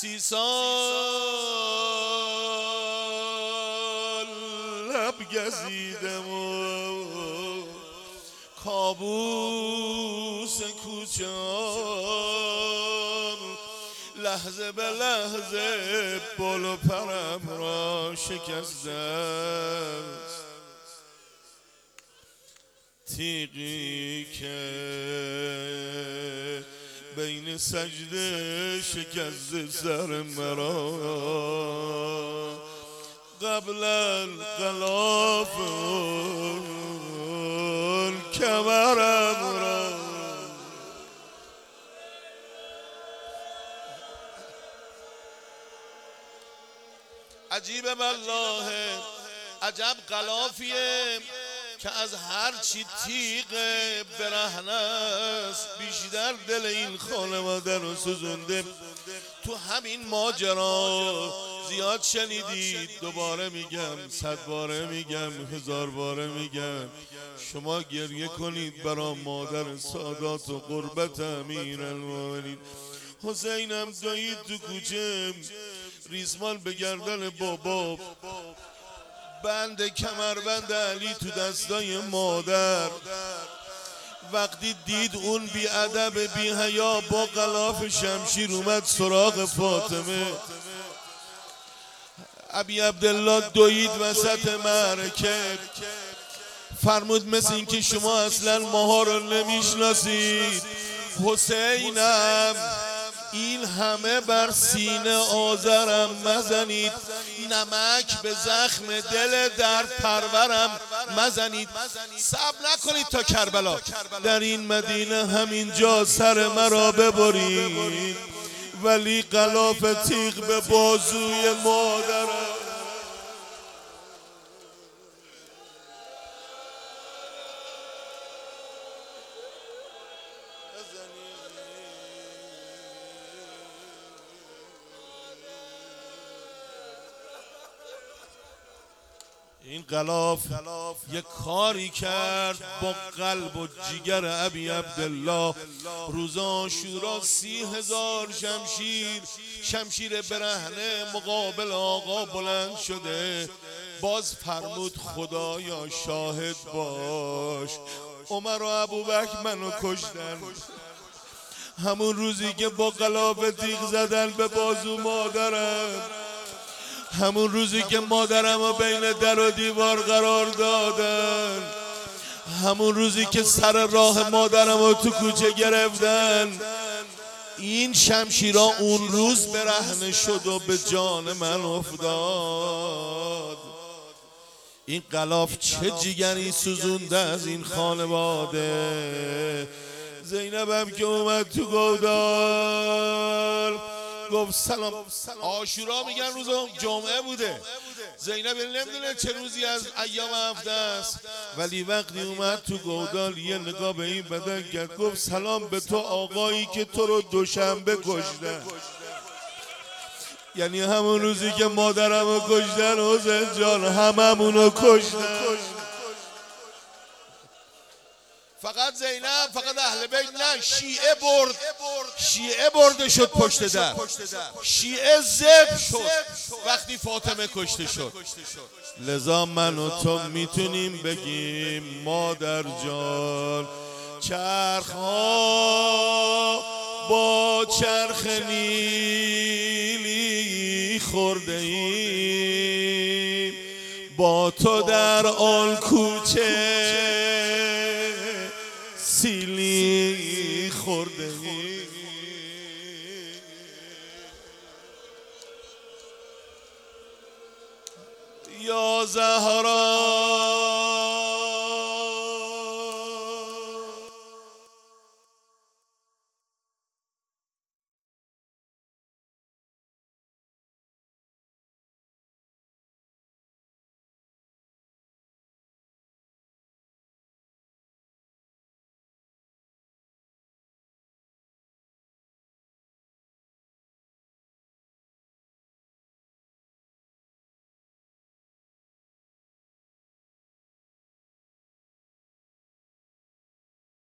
30 سال لب گزیدم و کابوس کوچان لحظه به لحظه بال و پرم را شکستم. تیغی که بین سجده شکست سر مرا قبل الغلاف کمرم را. عجیب والله، عجب غلافیه که از هر چی تیغ برهنه است بیشتر دل این خانواده رو سوزونده. تو همین ماجرا زیاد شنیدید، دوباره میگم، 100 باره میگم، 1000 باره میگم، شما گریه کنید برای مادر سادات و قربت امیرالمومنین. حسینم دوید تو کوچه، ریسمان به گردن بابا، بند کمربند علی تو دستای مادر. وقتی دید اون بی ادب بی حیا با غلاف شمشیر اومد سراغ فاطمه، ابی عبدالله دوید وسط معرکه، فرمود مثل این که شما اصلا ماها رو نمیشناسید. حسینم این همه بر سینه آذرم مزنید، نمک به زخم دل درد پرورم مزنید. صبر نکنید تا کربلا، در این مدینه همینجا سر مرا ببرید، ولی غلاف تیغ به بازوی مادرم. این غلاف یه کاری کرد با قلب و جگر ابی عبدالله. روز عاشورا 30,000 شمشیر برهنه مقابل آقا بلند شده. باز فرمود خدایا شاهد باش، عمر و ابوبکر منو کشتن. همون روزی که با غلاف تیغ زدن به بازو مادرم، همون روزی که مادرم رو بین در و دیوار قرار دادن، همون روزی که سر راه مادرم رو تو کوچه گرفتن، این شمشیرها اون روز برهنه شد و به جان من افتاد. این غلاف چه جیگری سوزونده از این خانواده. زینبم که اومد تو گودال گفت سلام. عاشورا میگن روز جمعه بوده، زینب نمیدونه چه روزی از ایام هفته است، ولی وقتی اومد تو گودال یه نگاه به این بدن کرد، گفت سلام به تو آقایی که تو رو دوشنبه کشتن. یعنی همون روزی که مادرم رو کشتن حسین جان هممونو کشتن. فقط زینب، فقط اهل بیت نه، شیعه برده شد پشت در، شیعه ذبح شد وقتی فاطمه کشته شد. لذا من و تو میتونیم بگیم مادر جان چرخها با چرخ نیلی خورده ایم، با تو در آن کوچه سیلی خورده ایم. یا زهرا